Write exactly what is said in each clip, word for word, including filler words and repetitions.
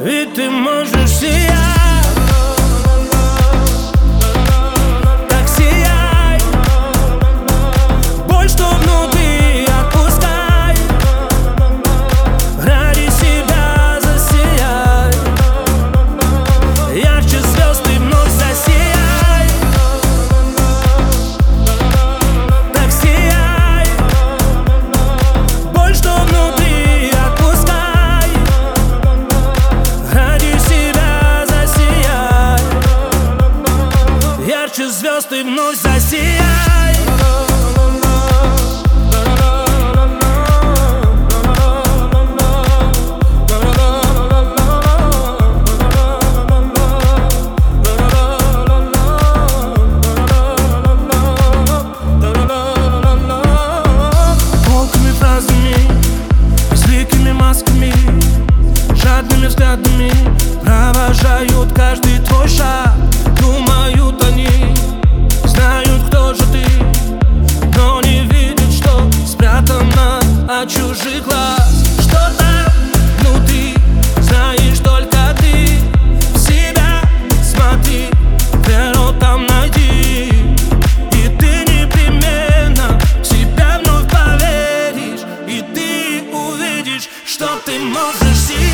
Ведь ты можешь сиять. Так сияй, боль, что внутри, отпускай. Ради себя засияй. Ярче звезд ты вновь засияй. Так сияй, боль, что внутри, отпускай. Ради себя засияй. Ярче звезд ты вновь засияй. Колкими фразами, безликими масками, жадными взглядами провожают каждый твой шаг. Думают они, знают, кто же ты, но не видят, что спрятано от чужих глаз. Что там внутри, знаешь только ты. В себя смотри, веру там найди, и ты непременно в себя вновь поверишь, и ты увидишь, что ты можешь сиять.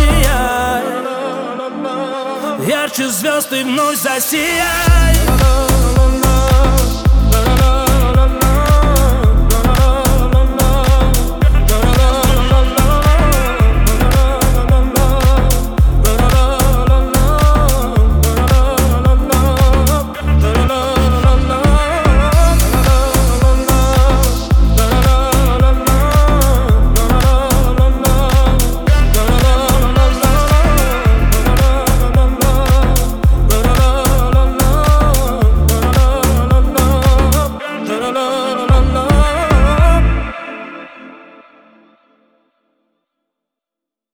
Ярче звезд ты вновь засияй.